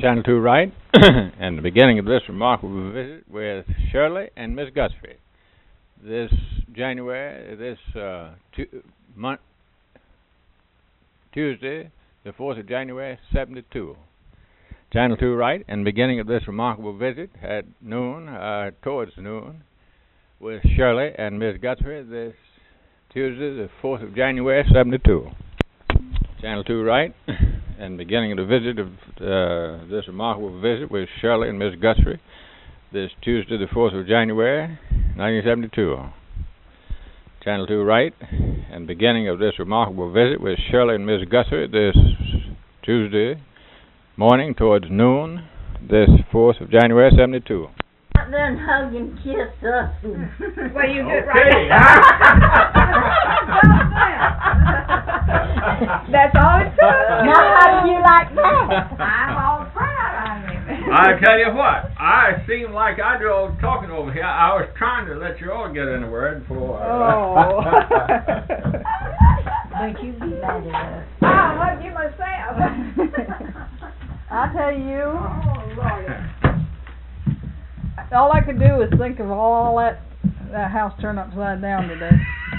Channel 2 right, and the beginning of this remarkable visit with Shirley and Miss Guthrie. This Tuesday, the 4th of January, 72. Channel 2 right, and beginning of this remarkable visit at noon, towards noon, with Shirley and Miss Guthrie, this Tuesday, the 4th of January, 72. Channel 2 right, and beginning of the visit of this remarkable visit with Shirley and Miss Guthrie, this Tuesday, the 4th of January, 1972. Channel 2 right, and beginning of this remarkable visit with Shirley and Miss Guthrie, this Tuesday morning towards noon, this 4th of January, 72. Then hug and kiss us. Well, you did right. That's all it took. Now, how do you like that? I'm all proud of him. I tell you what, I seem like I do all the talking over here. I was trying to let you all get in a word before. Oh. Don't you be bad at us. I'll hug you myself. I'll tell you, Oh, Lord. all I could do is think of all that house turned upside down today.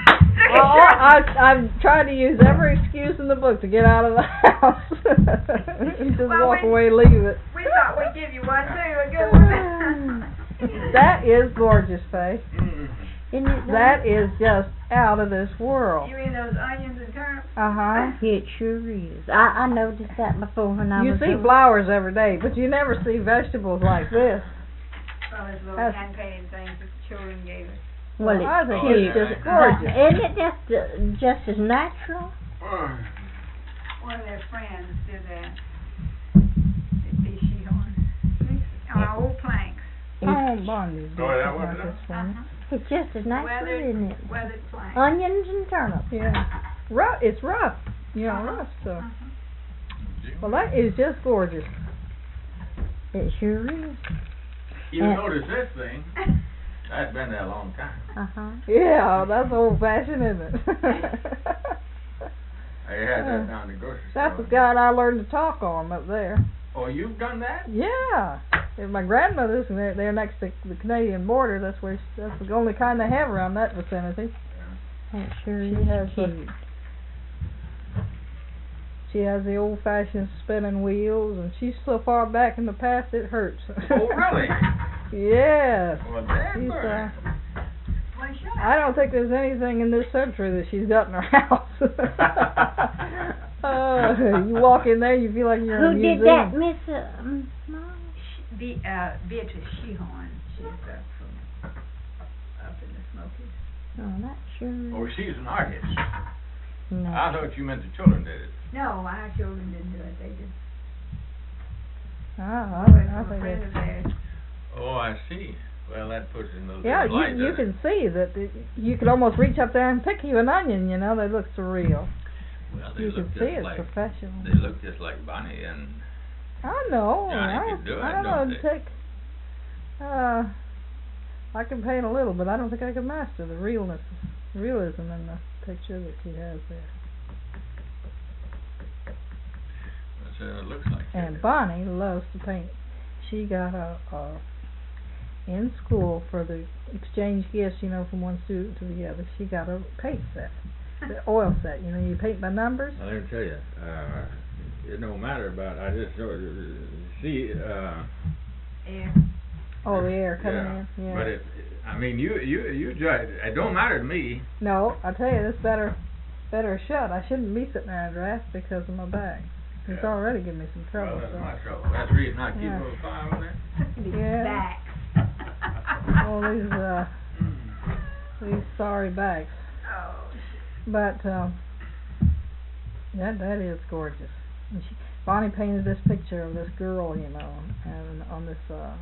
I've tried to use every excuse in the book to get out of the house. Just walk away, leave it. We thought we'd give you one, too. A good one. That is gorgeous, Faye. Isn't it? That is just out of this world. You mean those onions and turnips? Uh-huh. It sure is. I noticed that before when I You was see over. flowers every day, but you never see vegetables like this. Well, those little That's- hand-painted things that the children gave us. Well, it's I think cute. it's just gorgeous. Isn't it just as natural? One of their friends did that. It'd be Shehorn. On our old planks. Oh, Bonnie did Oh, that something was like it? this for me. It's just as natural, isn't it? Weathered planks. Onions and turnips. Yeah. Rough. It's rough. You know, rough stuff. Well, that is just gorgeous. It sure is. You notice this thing, that's been there a long time. Uh-huh. Yeah, that's old-fashioned, isn't it? I had that down the grocery store. That's the guy I learned to talk on up there. Oh, you've done that? Yeah. And my grandmother's, and they're next to the Canadian border. That's the only kind they have around that vicinity. That sure She is has cute. She has the old-fashioned spinning wheels, and she's so far back in the past it hurts. Oh, really? Yes. Well, damn She's, right. Well, sure. I don't think there's anything in this century that she's got in her house. You walk in there, you feel like you're in a Who museum. did that, Miss? No. Beatrice Shehorn. She's up in the Smokies. Oh, that sure. Oh, she's an artist. No. I thought you meant the children did it. No, our children didn't do it. They did. I From think a friend of theirs. Oh, I see. Well, that puts it in those yeah, light, you doesn't can see that you could almost reach up there and pick you an onion. You know, they look surreal. it? Well, they You look can just see it's like professional. they look just like Bonnie and I know. Johnny can do it, I don't know. don't It'd they? take. I can paint a little, but I don't think I can master the realism in the picture that she has there. that's what it looks like. And Bonnie loves to paint. She got in school for the exchange gifts, you know, from one student to the other. She got a paint set, the oil set. You know, you paint by numbers. Well, let me tell you, it don't matter about. I just see. Yeah. Oh, the air coming in. Yeah. But you judge. It don't matter to me. No, I tell you, this better shut. I shouldn't be sitting there in a draft because of my back. It's Yeah. already giving me some trouble. Well, that's so. my trouble. That's the reason I keep Yeah. a little fire on there. Yeah. Back. All these sorry backs. Oh. But that is gorgeous. And Bonnie painted this picture of this girl, you know, and on this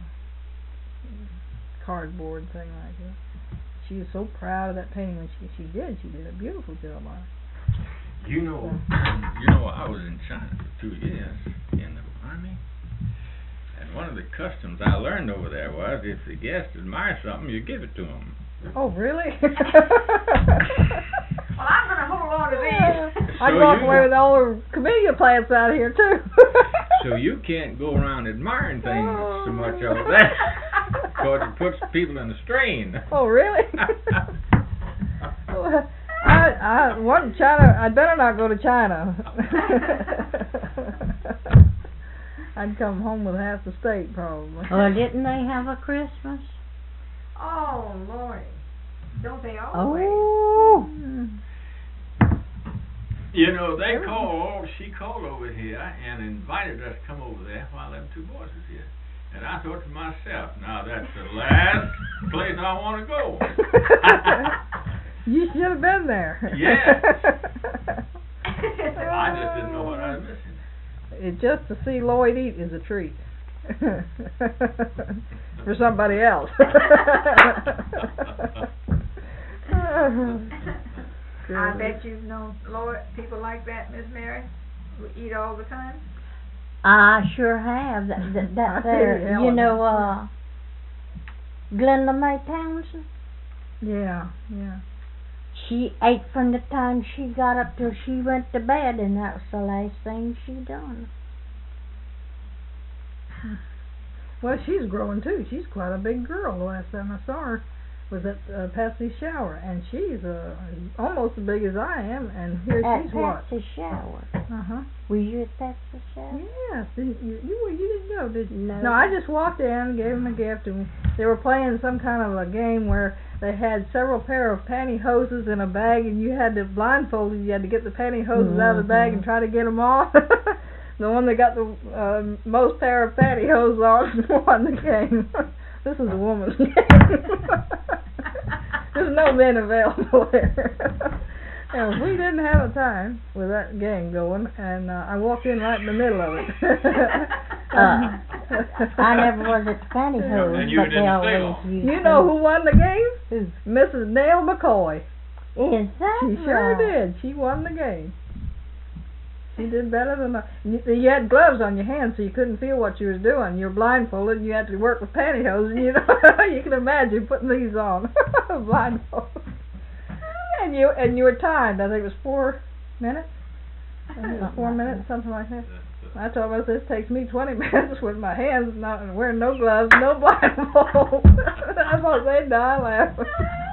cardboard thing like that. She was so proud of that painting when she did a beautiful job on it. You know, I was in China for 2 years in the army, and one of the customs I learned over there was if the guest admires something, you give it to them. Oh, really? Well, I'm going to hold on to these. I'd walk away with all the camellia plants out of here, too. So you can't go around admiring things so much over there, because it puts people in a strain. Oh, really? I want China. I'd better not go to China. I'd come home with half the state probably. Well, didn't they have a Christmas? Oh, Lordy. Don't they always? Oh. You know, she called over here and invited us to come over there while them two boys was here. And I thought to myself, now that's the last place I want to go. You should have been there. Yes. I just didn't know what I was missing. Just to see Lloyd eat is a treat. For somebody else. I bet you've known people like that, Miss Mary, who eat all the time. I sure have. That there, you know, Glenda Mae Townsend. Yeah. She ate from the time she got up till she went to bed, and that was the last thing she done. Well, she's growing too. She's quite a big girl. The last time I saw her was at Patsy's Shower, and she's almost as big as I am. And here she's what? At Patsy's Shower. Were you at Patsy's Shower? Yes. You didn't go, did you? No. No, I just walked in and gave them a gift, and they were playing some kind of a game where they had several pair of pantyhoses in a bag, and you had to blindfolded. You had to get the pantyhoses out of the bag and try to get them off. The one that got the most pair of pantyhose on won the game. This is a woman's game. There's no men available there. And we didn't have a time with that game going, and I walked in right in the middle of it. I never was at the pantyhose, And you but they didn't stay always long. used You know who won the game? Who? Mrs. Nell McCoy. Is that She sure right? did. She won the game. She did better than you had gloves on your hands, so you couldn't feel what you was doing. You're blindfolded, and you had to work with pantyhose, and you can imagine putting these on blindfolded. And you were timed. I think it was 4 minutes. I think it was 4 minutes, something like that. I told myself this takes me 20 minutes with my hands not wearing no gloves, no blindfold. I thought they'd die laughing.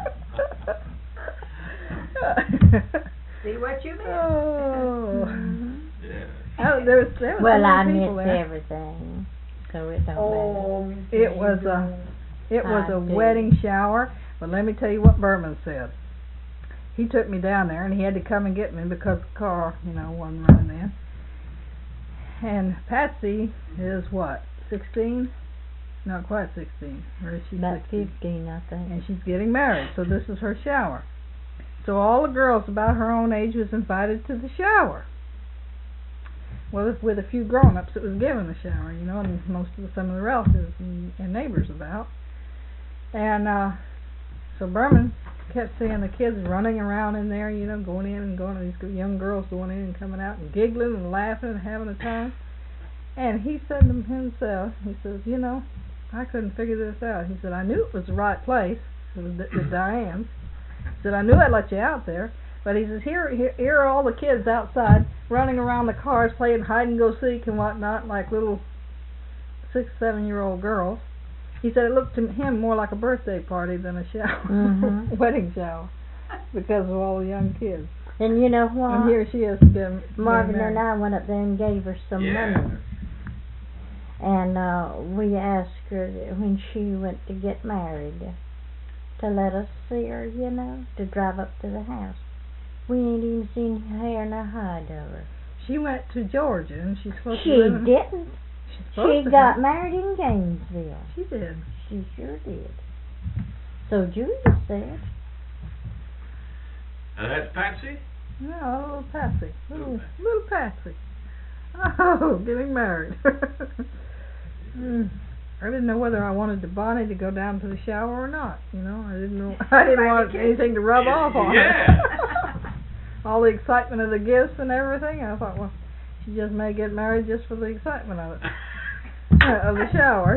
See what you missed. Oh. Yeah. There was Well, so I many people missed there. everything, so it don't matter. It was a I do. wedding shower, but let me tell you what Berman said. He took me down there, and he had to come and get me because the car, wasn't running in. And Patsy is what, 16? Not quite 16. Or is she About 16? 15, I think. And she's getting married, so this is her shower. So all the girls about her own age was invited to the shower. Well, with a few grown-ups that was given the shower, and some of the relatives and neighbors about. And so Berman kept seeing the kids running around in there, going in and going, these young girls going in and coming out and giggling and laughing and having a time. And he said to himself, he says, I couldn't figure this out. He said, I knew it was the right place. It was the Diane's. He said, I knew I'd let you out there. But he says, here are all the kids outside running around the cars playing hide and go seek and whatnot like little 6-7-year-old girls. He said it looked to him more like a birthday party than a shower, wedding shower, because of all the young kids. And you know what? And here she is again. Marvin and I went up there and gave her some money. And we asked her when she went to get married to let us see her, to drive up to the house. We ain't even seen her hair nor hide of her. She went to Georgia, and she's supposed She to live in... didn't. She got married in Gainesville. She did. She sure did. So Julia said. And that's Patsy? No, little Patsy. Little Patsy. Oh, getting married. I didn't know whether I wanted Bonnie to go down to the shower or not. I didn't know. I didn't want anything to rub off on her. All the excitement of the gifts and everything. I thought, well, she just may get married just for the excitement of it, of the shower,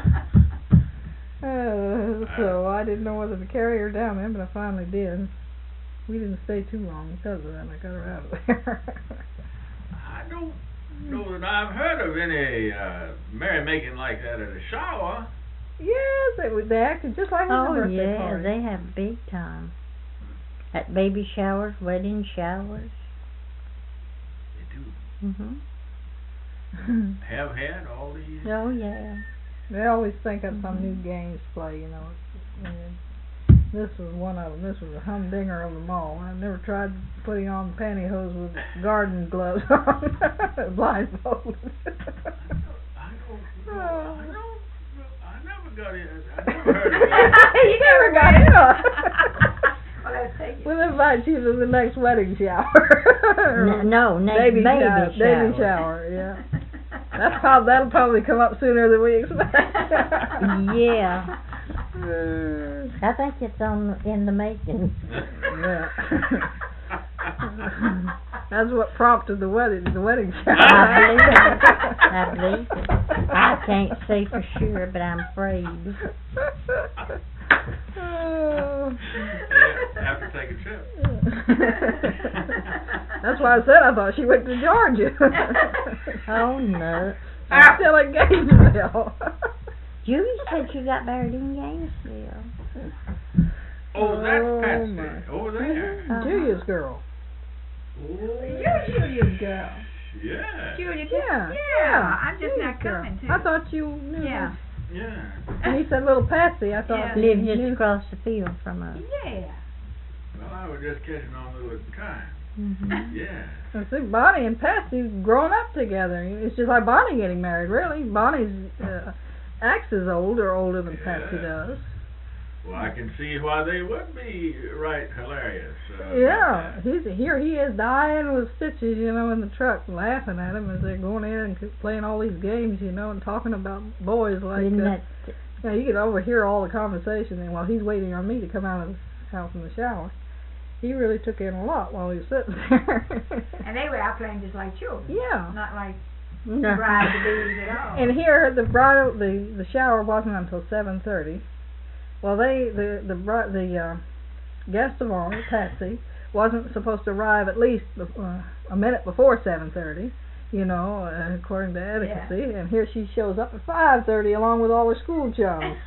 So I didn't know whether to carry her down there, but I finally did. We didn't stay too long because of that. I got her out of there. I don't know that I've heard of any merrymaking like that at a shower. Yes, they acted just like Oh a birthday yeah, party. they have big time. At baby showers, wedding showers. They do. Mhm. Have had all these. Oh yeah. They always think of some new games to play, you know. And this was one of them. This was a humdinger of them all. I never tried putting on pantyhose with garden gloves on, blindfolded. I never got it. I never heard of that. You never got it on. Well, let's take it. We'll invite you to the next wedding shower. No, baby shower. Baby shower, yeah. That'll probably come up sooner than we expect. Yeah. I think it's in the making. Yeah. That's what prompted the wedding shower. I believe it. I can't say for sure, but I'm afraid. Have to take a trip. That's why I said I thought she went to Georgia. Oh no. Still in Gainesville. Julie said you got married in Gainesville. Oh, that's Patsy. my. Over there. Julia's girl. You're Julia's girl. Yeah. Julia, Yeah. I'm just not Julia's girl. coming too. I thought you knew Yeah. this. Yeah. When you said little Patsy, I thought Yeah. you Lives just knew. across the field from us. Yeah. Well, I was just catching on to it at the time. Mhm. Yeah. I think Bonnie and Patsy's grown up together. It's just like Bonnie getting married, really. Bonnie's acts as older than Patsy does. Well, I can see why they would be right hilarious. Yeah, he is dying with stitches, you know, in the truck, laughing at him as they're going in and playing all these games, you know, and talking about boys like Isn't that you know, you can overhear all the conversation, and while he's waiting on me to come out of the house in the shower, he really took in a lot while he was sitting there. And they were out playing just like children. Yeah. Not like no. bride to bees at all. And here the shower wasn't until 7:30. Well, the guest of honor, Patsy, wasn't supposed to arrive at least a minute before 7:30, you know, according to etiquette. Yeah. And here she shows up at 5:30 along with all her school chums.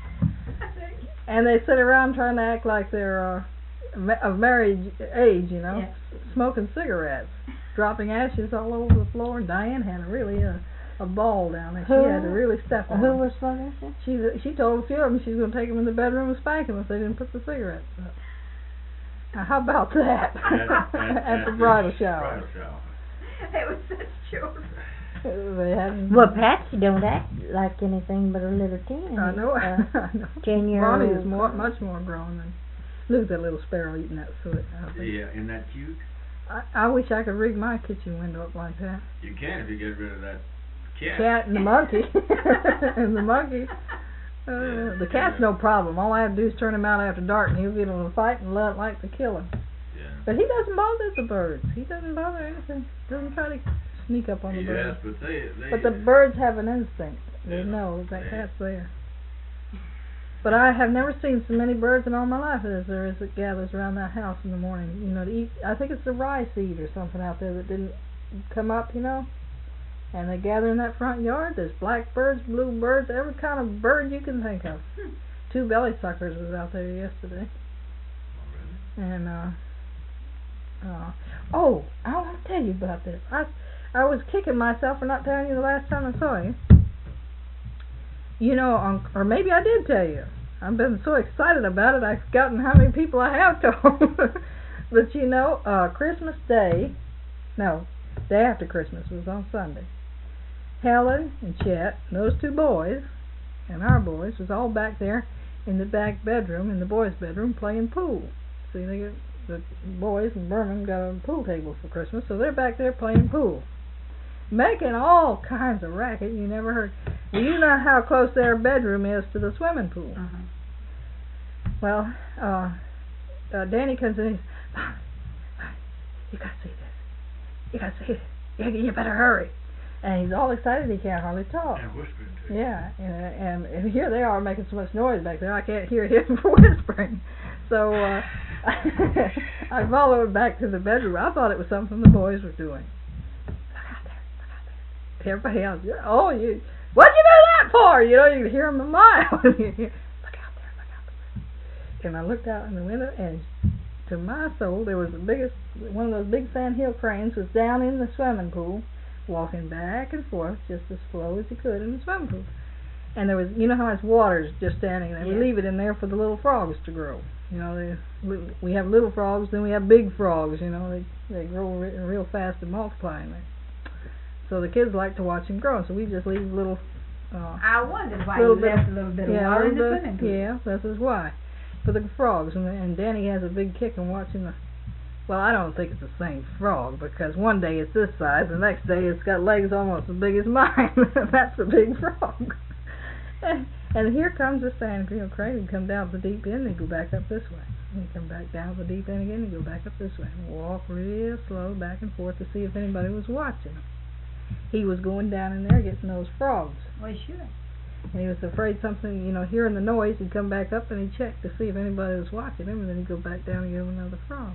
And they sit around trying to act like they're of marriage age, you know, Yeah. smoking cigarettes, dropping ashes all over the floor. And Diane had really a ball down there. She had to really step on Who them. was smoking? She told a few of them she was going to take them in the bedroom and spank them if they didn't put the cigarettes up. Now, how about that? At the bridal shower. They were such children. They hadn't. Well, Patsy don't act like anything but a little teen. I know. I know. 10-year-old. Bonnie is much more grown than. Look at that little sparrow eating that soot. Yeah, isn't that cute? I wish I could rig my kitchen window up like that. You can if you get rid of that cat. Cat and the monkey. And the monkey. The cat's no problem. All I have to do is turn him out after dark and he'll get in a fight and like to kill him. Yeah. But he doesn't bother the birds. He doesn't bother anything. Doesn't try to sneak up on the birds. Yes, but they But the birds have an instinct. They Yeah. know that cat's there. But I have never seen so many birds in all my life as there is that gathers around that house in the morning. You know, to eat. I think it's the rye seed or something out there that didn't come up. You know, and they gather in that front yard. There's blackbirds, bluebirds, every kind of bird you can think of. 2 belly suckers was out there yesterday. And oh, I want to tell you about this. I was kicking myself for not telling you the last time I saw you. You know, or maybe I did tell you. I've been so excited about it, I've forgotten how many people I have told. But you know, Christmas Day, no, day after Christmas was on Sunday. Helen and Chet, and those 2 boys, and our boys, was all back there in the back bedroom, in the boys' bedroom, playing pool. See, the boys in Berman got a pool table for Christmas, so they're back there playing pool. Making all kinds of racket you never heard. Do you know how close their bedroom is to the swimming pool? Uh-huh. Well, Danny comes in and says, Mom, you gotta see this. You gotta see it. You better hurry. And he's all excited he can't hardly talk. And whispering to you. Yeah, and here they are making so much noise back there I can't hear him whispering. So I followed back to the bedroom. I thought it was something the boys were doing. Look out there. everybody else, oh, what'd you do that for? You know, you could hear them a mile. Look out there, look out there. And I looked out in the window, and to my soul, there was one of those big sandhill cranes was down in the swimming pool, walking back and forth just as slow as he could in the swimming pool. And there was, you know how it's water's just standing there. We leave it in there for the little frogs to grow. You know, we have little frogs, then we have big frogs. You know, they grow real fast and multiply in there. So the kids like to watch them grow. So we just leave little. I wondered why you left a little bit of water in the swimming pool. Yeah, that's why. For the frogs, and Danny has a big kick in watching the. Well, I don't think it's the same frog, because one day it's this size, the next day it's got legs almost as big as mine. That's a big frog. And here comes the sandhill crane, and come down the deep end and go back up this way. And come back down the deep end again and go back up this way. And walk real slow back and forth to see if anybody was watching him. He was going down in there getting those frogs. Well, sure. And he was afraid something, you know, hearing the noise, he'd come back up and he'd check to see if anybody was watching him, and then he'd go back down and get him another frog.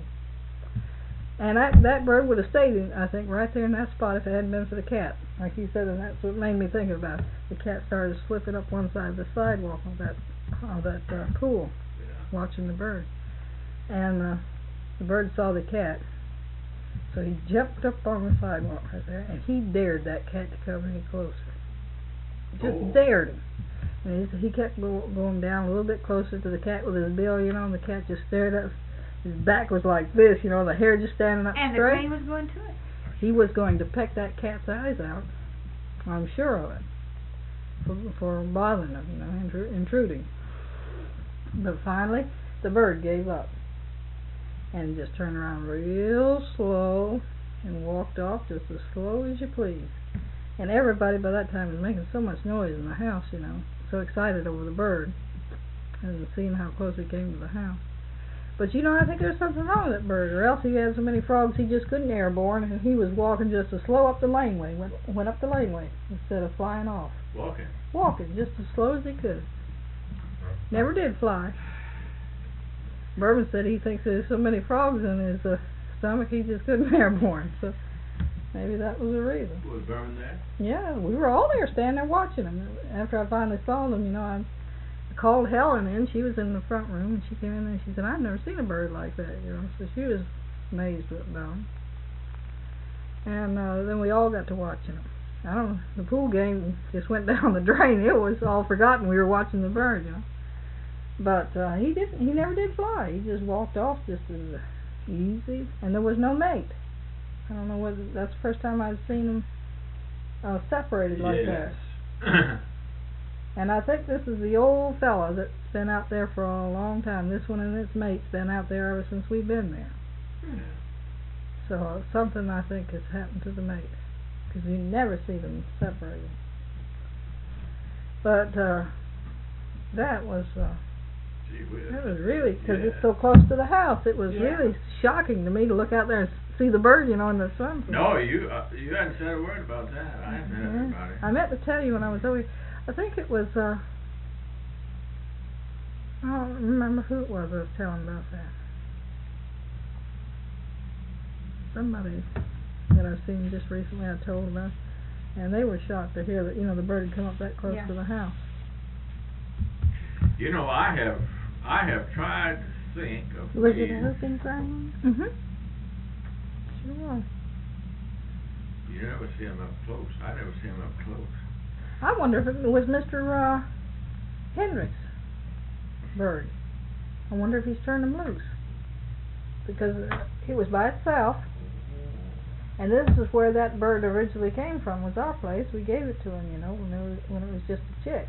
And that bird would have stayed, I think, right there in that spot if it hadn't been for the cat. Like you said, and that's what made me think about it. The cat started slipping up one side of the sidewalk of that pool, watching the bird. And the bird saw the cat, so he jumped up on the sidewalk right there, and he dared that cat to come any closer. Just dared him. And he kept going down a little bit closer to the cat with his bill, you know, and the cat just stared up. His back was like this, you know, the hair just standing up straight. And the crane was going to it. He was going to peck that cat's eyes out. I'm sure of it. For bothering him, you know, intruding. But finally, the bird gave up. And just turned around real slow and walked off just as slow as you please. And everybody by that time was making so much noise in the house, you know, so excited over the bird and seeing how close he came to the house. But you know, I think there's something wrong with that bird, or else he had so many frogs he just couldn't airborne, and he was walking just as slow up the laneway, went up the laneway instead of flying off. Walking just as slow as he could. Never did fly. Bourbon said he thinks there's so many frogs in his stomach he just couldn't airborne. So maybe that was the reason. Was Bourbon there? Yeah, we were all there standing there watching him. After I finally saw them, you know, I called Helen in. She was in the front room, and she came in there and she said, I've never seen a bird like that, you know. So she was amazed about him. And then we all got to watching him. I don't know, the pool game just went down the drain. It was all forgotten we were watching the bird, you know. But he never did fly. He just walked off just as easy, and there was no mate. I don't know whether that's the first time I've seen them separated like that. And I think this is the old fella that's been out there for a long time. This one and its mate's been out there ever since we've been there. So something I think has happened to the mate, because you never see them separated. But that was really, because it's so close to the house. It was really shocking to me to look out there and see the bird, you know, in the sun. No, you hadn't said a word about that. I hadn't heard about it. I meant to tell you when I was over. I think it was. I don't remember who it was I was telling about that. Somebody that I've seen just recently I told about, and they were shocked to hear that, you know, the bird had come up that close to the house. You know, I have tried to think of Was it a whooping crane? Sure was. You never see him up close. I never see him up close. I wonder if it was Mr. Hendricks' bird. I wonder if he's turned him loose, because he was by itself, and this is where that bird originally came from. Was our place. We gave it to him, you know, when it was just a chick.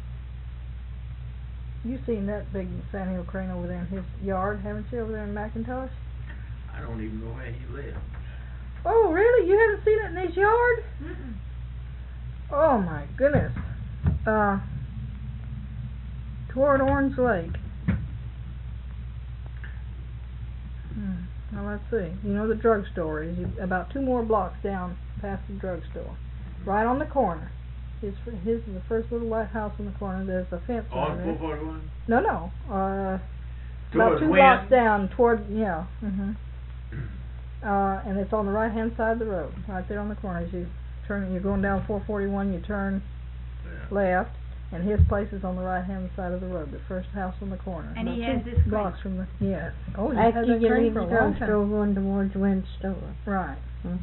You've seen that big sandhill crane over there in his yard, haven't you, over there in McIntosh? I don't even know where he lives. Oh, really? You haven't seen it in his yard? Mm-mm. Oh, my goodness. Toward Orange Lake. Now, let's see. You know the drugstore is about 2 more blocks down past the drugstore. Right on the corner. His is the first little white house on the corner. There's a fence on there. On 441? No. About 2 Wynn? blocks down toward, and it's on the right-hand side of the road, right there on the corner as you you're going down 441, you turn Yeah. left, and his place is on the right-hand side of the road, the first house on the corner. And he About has 2 this blocks from the, yes. Oh, he After has that you crane leave for the a long time. drugstore going towards Wynn's store. Right.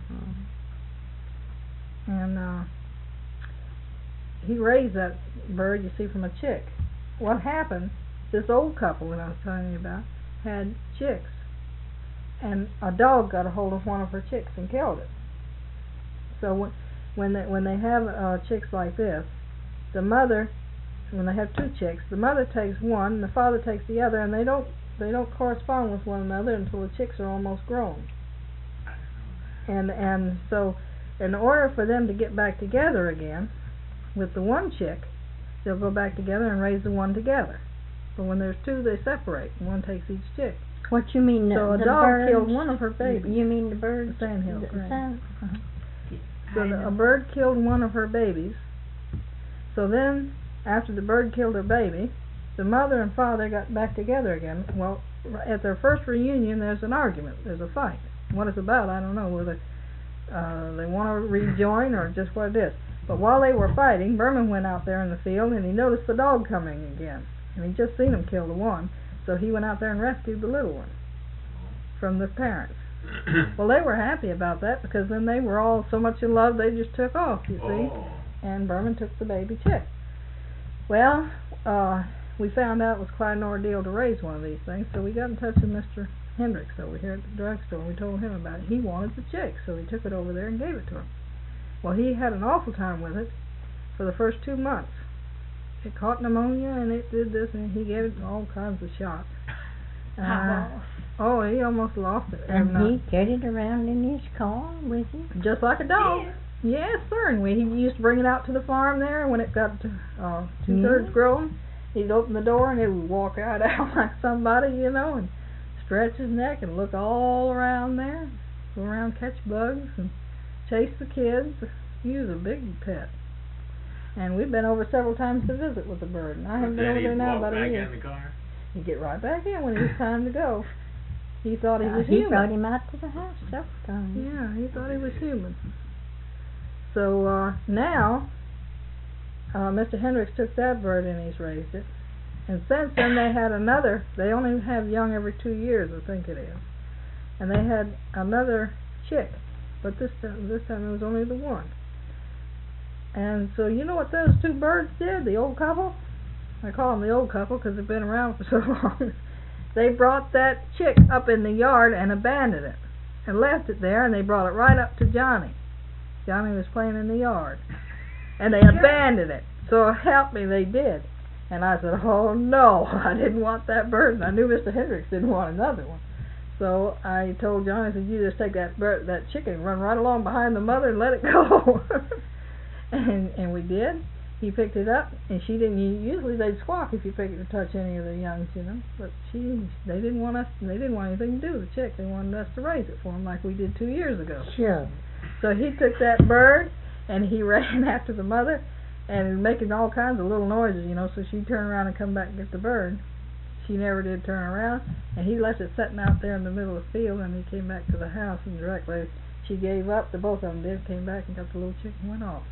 And he raised that bird, you see, from a chick. What happened, this old couple that I was telling you about had chicks, and a dog got a hold of one of her chicks and killed it. So when they have chicks like this, the mother, when they have 2 chicks, the mother takes one and the father takes the other, and they don't correspond with one another until the chicks are almost grown. And so in order for them to get back together again with the one chick, they'll go back together and raise the one together. But when there's 2, they separate, and one takes each chick. What you mean? So a the dog birds, killed one of her babies. You mean the birds? The sandhill the crane. sand- So a bird killed one of her babies. So then, after the bird killed her baby, the mother and father got back together again. Well, at their first reunion, there's an argument. There's a fight. What it's about, I don't know. Whether they want to rejoin or just what it is. But while they were fighting, Berman went out there in the field and he noticed the dog coming again. And he'd just seen him kill the one. So he went out there and rescued the little one from the parents. Well, they were happy about that because then they were all so much in love they just took off, you see. And Berman took the baby chick. Well, we found out it was quite an ordeal to raise one of these things, so we got in touch with Mr. Hendricks over here at the drugstore, and we told him about it. He wanted the chick, so we took it over there and gave it to him. Well, he had an awful time with it for the first 2 months. It caught pneumonia, and it did this, and he gave it all kinds of shots. Oh, he almost lost it. And he carried it around in his car with him? Just like a dog. Yes, sir. And he used to bring it out to the farm there, and when it got to 2/3 grown, he'd open the door and it would walk right out like somebody, you know, and stretch his neck and look all around there, go around, catch bugs, and chase the kids. He was a big pet. And we've been over several times to visit with the bird, and I haven't been over there now about a year. He'd get right back in when it was time to go. He thought he was human. He brought him out to the house several times. Yeah, he thought he was human. So now, Mr. Hendricks took that bird and he's raised it. And since then they had another, they only have young every 2 years, I think it is. And they had another chick, but this time it was only the one. And so you know what those 2 birds did, the old couple? I call them the old couple because they've been around for so long. They brought that chick up in the yard and abandoned it and left it there, and they brought it right up to Johnny. Johnny was playing in the yard, and they abandoned it. So help me, they did. And I said, oh no, I didn't want that bird, and I knew Mr. Hendricks didn't want another one. So I told Johnny, I said, you just take that bird, that chicken, and run right along behind the mother and let it go. and we did. He picked it up, and she didn't. Usually they'd squawk if you pick it to touch any of the youngs, you know. But they didn't want anything to do with the chick. They wanted us to raise it for them like we did 2 years ago. Sure. So he took that bird and he ran after the mother and making all kinds of little noises, you know. So she'd turn around and come back and get the bird. She never did turn around, and he left it sitting out there in the middle of the field. And he came back to the house, and directly she gave up. The both of them did. Came back and got the little chick and went off.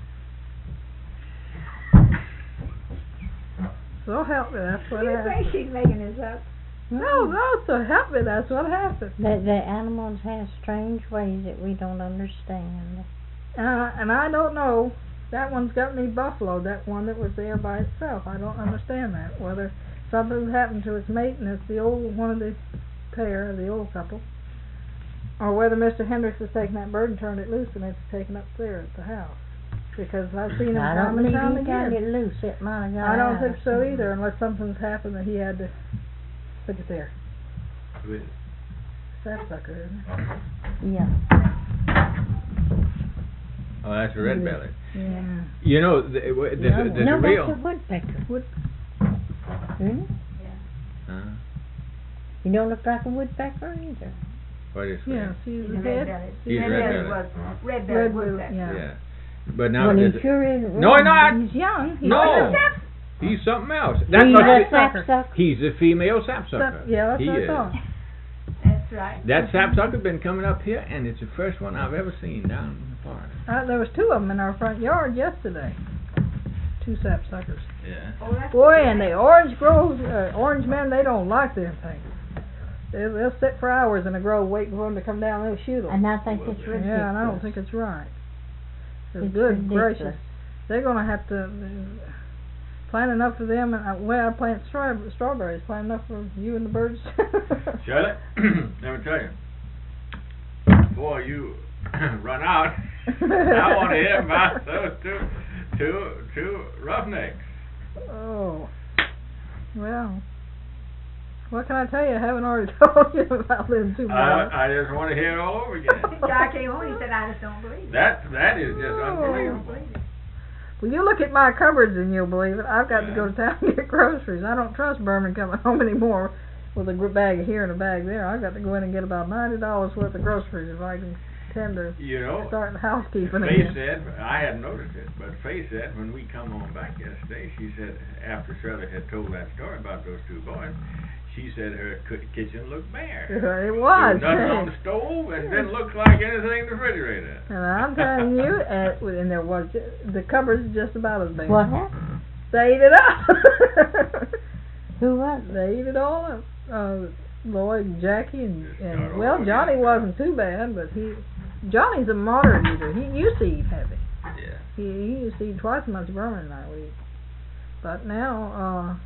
So help me, that's what happened. You think she's making this up? No, so help me, that's what happened. The animals have strange ways that we don't understand. And I don't know, that one's got me buffaloed, that one that was there by itself. I don't understand that, whether something's happened to its mate and it's the old one of the pair, the old couple, or whether Mr. Hendricks has taken that bird and turned it loose and it's taken up there at the house. Because I've seen him time and time again. It loose. It might have got I don't out think so somewhere. either, unless something's happened that he had to put it there. Sapsucker, isn't it? Yeah. Oh, that's a red belly. Yeah. You know, there's No, a real. that's a woodpecker. Hmm? Huh? You don't look like a woodpecker either. What is that? Yeah, see He's the a head? red-bellied. He's Red-bellied red-bellied. was red-bellied woodpecker. Yeah. Yeah. But now When there's he sure is. No, not. He's young. He's No. young. He's something else. He's That's a what sapsucker. he's a female sapsucker. Yeah, that's he what I is. thought. That's right. That sapsucker's been coming up here, and it's the first one I've ever seen down party. There was 2 of them in our front yard yesterday. 2 sapsuckers. Yeah. Oh, that's Boy, and the orange groves, orange men, they don't like them things. They'll sit for hours in a grove waiting for them to come down and they'll shoot them. And I think it's ridiculous. Yeah, and I don't think it's right. It's good ridiculous. gracious. They're going to have to plant enough for them. And I plant strawberries. Plant enough for you and the birds. Shirley, let me tell you. Before you run out, I want to hear about those two roughnecks. Oh. Well. What can I tell you? I haven't already told you about them 2 boys. I just want to hear it all over again. Guy came home, he said, I just don't believe it. That is just I unbelievable. don't believe it. Well, you look at my cupboards and you'll believe it. I've got to go to town and get groceries. I don't trust Berman coming home anymore with a bag here and a bag there. I've got to go in and get about $90 worth of groceries if I can tend to start housekeeping Faye again. said, I hadn't noticed it, but Faye said when we come on back yesterday, she said after Shirley had told that story about those 2 boys, she said her kitchen looked bare. It was. There was nothing on the stove, and it didn't look like anything in the refrigerator. And I'm telling you, and there was the cupboards just about as bad. What happened? They ate it up. Who was it? They ate it all up. Lloyd and Jackie and start well, over Johnny again. wasn't too bad, but Johnny's a moderate eater. He used to eat heavy. Yeah. He used to eat twice as much Berman and I would eat. But now,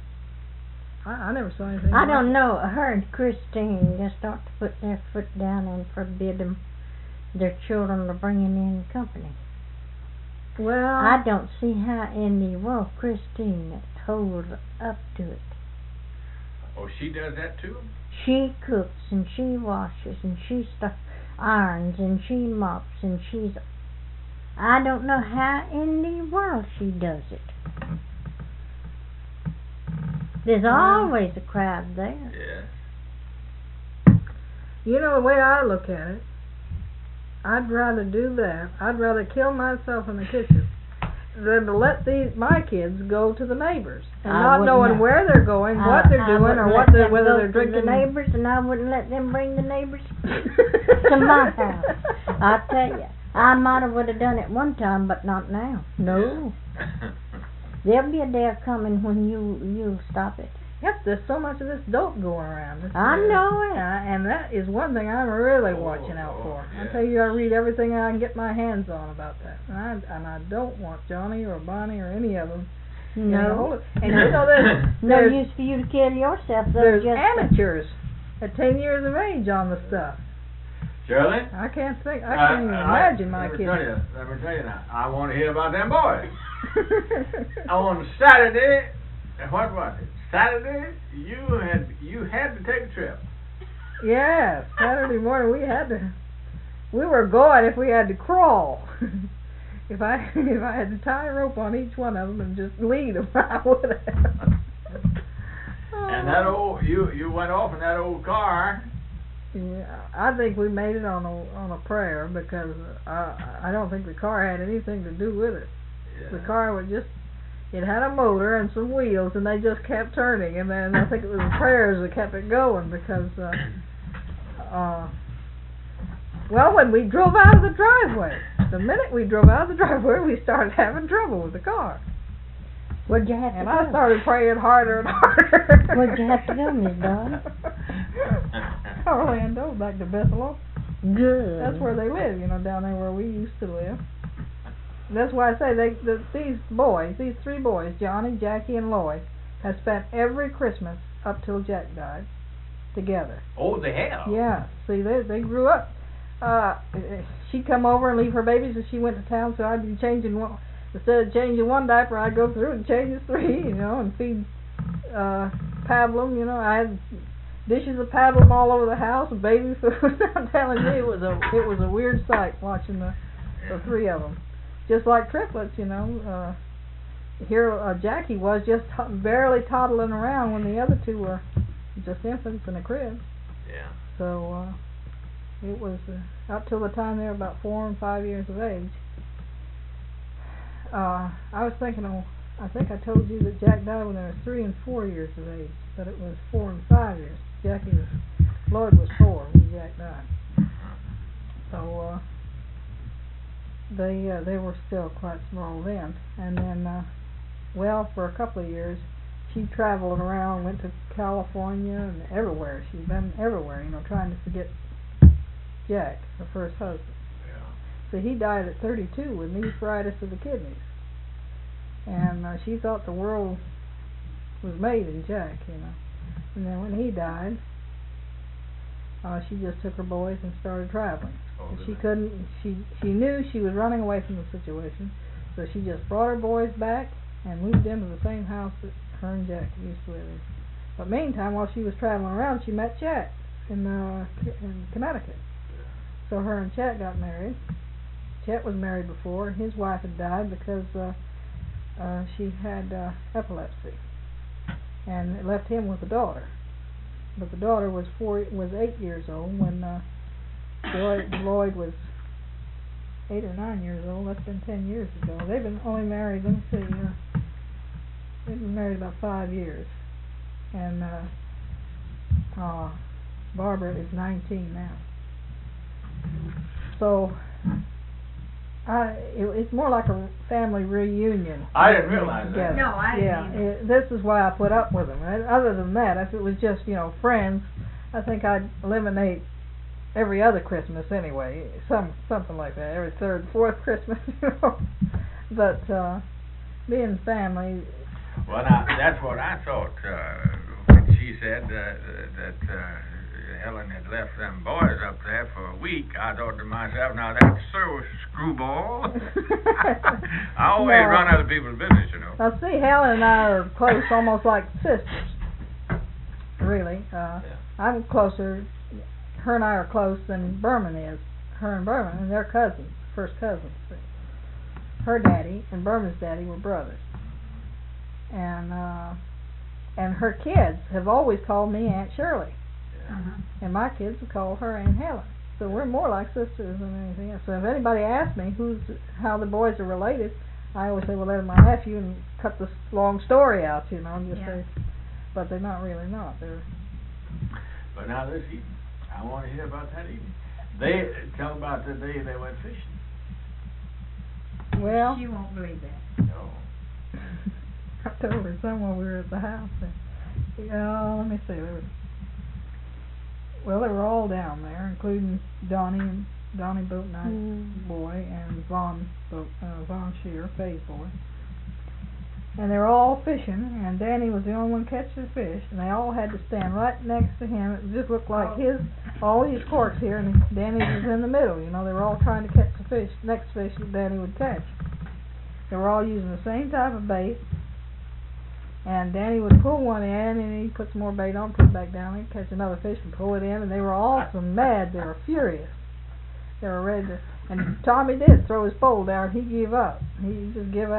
I never saw anything. I don't know. Her and Christine just start to put their foot down and forbid them, their children from bringing in company. Well, I don't see how in the world Christine holds up to it. Oh, she does that too? She cooks and she washes and she irons and she mops and I don't know how in the world she does it. There's always a crowd there. Yeah. you know the way I look at it, I'd rather do that. I'd rather kill myself in the kitchen than to let my kids go to the neighbors and not knowing where they're going, what they're doing, or whether they're drinking. The neighbors, and I wouldn't let them bring the neighbors to my house. I tell you, I might have would have done it one time, but not now. No, there'll be a day coming when you stop it. Yep, there's so much of this dope going around. I know it. And that is one thing I'm really watching out for. Yeah. I tell you, I read everything I can get my hands on about that. And I don't want Johnny or Bonnie or any of them. No. And you know, no use for you to kill yourself. There's amateurs at 10 years of age on the stuff. Shirley? I can't even imagine my kids. Let me tell you now. I want to hear about them boys. On Saturday, what was it? Saturday, you had to take a trip. Yeah, Saturday morning we were going if we had to crawl. If I had to tie a rope on each one of them and just lead them, I would have. And that you went off in that old car. Yeah, I think we made it on a prayer because I don't think the car had anything to do with it. Yeah. The car was it had a motor and some wheels, and they just kept turning. And then I think it was the prayers that kept it going because, well, when we drove out of the driveway, the minute we drove out of the driveway, we started having trouble with the car. Where'd you have to And go? I started praying harder and harder. Where'd you have to go, Miss Dawn? Orlando, back to Bethel. Good. That's where they live, down there where we used to live. That's why I say these 3 boys, Johnny, Jackie, and Lloyd, have spent every Christmas up till Jack died together. Oh, they have? Yeah. See, they grew up. She'd come over and leave her babies if she went to town, so I'd be changing one. Instead of changing one diaper, I'd go through and change the 3, and feed pablum. I had dishes of pablum all over the house, and baby food. I'm telling you, it was a weird sight watching the 3 of them. Just like triplets, here Jackie was just barely toddling around when the other 2 were just infants in a crib. Yeah. So it was up till the time they were about 4 and 5 years of age. I was thinking, I think I told you that Jack died when they were 3 and 4 years of age, but it was 4 and 5 years. Lloyd was 4 when Jack died. So they were still quite small then. And then, well, for a couple of years, she traveled around, went to California and everywhere. She's been everywhere, you know, trying to forget Jack, her first husband. Yeah. So he died at 32 with nephritis of the kidneys. And she thought the world was made in Jack, you know. And then when he died, she just took her boys and started traveling. Oh, She couldn't, she knew she was running away from the situation, so she just brought her boys back and moved into the same house that her and Jack used to live in. But meantime, while she was traveling around, she met Jack in Connecticut. So her and Chet got married. Chet was married before. His wife had died because she had epilepsy, and it left him with a daughter. But the daughter was 8 years old when Lloyd was 8 or 9 years old. That's been 10 years ago. They've been only married. Let me see. They've been married about 5 years, and Barbara is 19 now. So it's more like a family reunion. I didn't realize that. Together. No, I didn't either. This is why I put up with them. Other than that, if it was just, you know, friends, I think I'd eliminate every other Christmas anyway. Something like that. Every third, fourth Christmas, you know. But being family. Well, now, that's what I thought when she said that Helen had left them boys up there for a week. I thought to myself, now that's so screwball. I always run other people's business, you know. Now, see, Helen and I are close, almost like sisters. Really. I'm closer. Her and I are close than Berman is. Her and Berman, and they're cousins, first cousins. Her daddy and Berman's daddy were brothers. And her kids have always called me Aunt Shirley. And my kids have called her Aunt Helen. So we're more like sisters than anything else. So if anybody asks me how the boys are related, I always say, well, they're my nephew, and cut this long story out, you know, and just say, but they're not really not. They're. But now this evening, I want to hear about that evening. They tell about the day they went fishing. Well, She won't believe that. No. I told her someone we were at the house. And, let me see. They were all down there, including Donnie Boat Knight's boy, and Von Shear, Faye's boy. And they were all fishing, and Danny was the only one catching the fish, and they all had to stand right next to him. It just looked like all these corks here, and Danny was in the middle. You know, they were all trying to catch the next fish that Danny would catch. They were all using the same type of bait. And Danny would pull one in, and he'd put some more bait on, put it back down, he'd catch another fish and pull it in, and they were all so mad, they were furious. They were ready to, and Tommy did throw his pole down, he gave up. He just give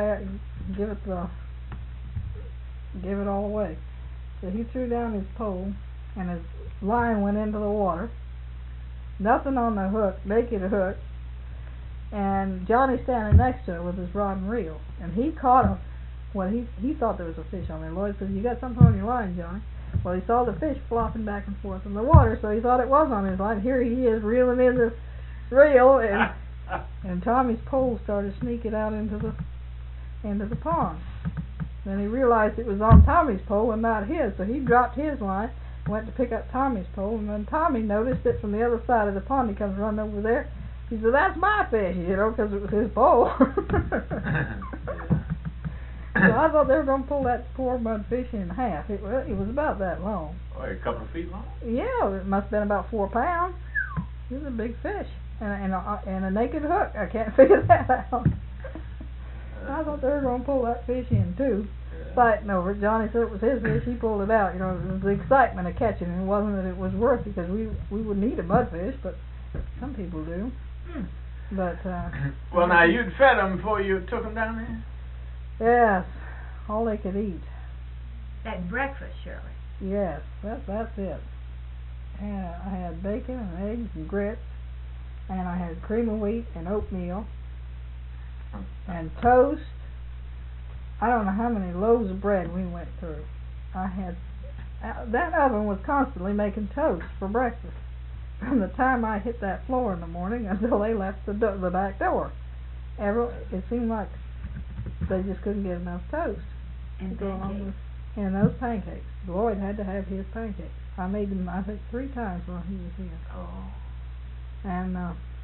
it all away. So he threw down his pole, and his line went into the water. Nothing on the hook, naked hook, and Johnny standing next to it with his rod and reel, and he caught him. Well, he thought there was a fish on there. Lloyd said, "You got something on your line, Johnny?" Well, he saw the fish flopping back and forth in the water, so he thought it was on his line. Here he is reeling in the reel, and Tommy's pole started sneaking out into the pond. Then he realized it was on Tommy's pole and not his, so he dropped his line, went to pick up Tommy's pole, and then Tommy noticed it from the other side of the pond. He comes running over there. He said, "That's my fish," you know, because it was his pole. So I thought they were going to pull that poor mudfish in half. It was about that long. Oh, a couple of feet long? Yeah, it must have been about 4 pounds. It was a big fish. And a naked hook. I can't figure that out. I thought they were going to pull that fish in too. Fighting over it. Johnny said it was his fish. He pulled it out. You know, it was the excitement of catching it. It wasn't that it was worth it, because we wouldn't eat a mudfish, but some people do. But well, now you'd fed them before you took them down there? yes, all they could eat. That breakfast, Shirley. Yes, that's it. And I had bacon and eggs and grits, and I had cream of wheat and oatmeal and toast. I don't know how many loaves of bread we went through. That oven was constantly making toast for breakfast from the time I hit that floor in the morning until they left the back door. It seemed like they just couldn't get enough toast And to go along pancakes. with. And those pancakes. Lloyd had to have his pancakes. I made them, I think, 3 times while he was here. Oh. And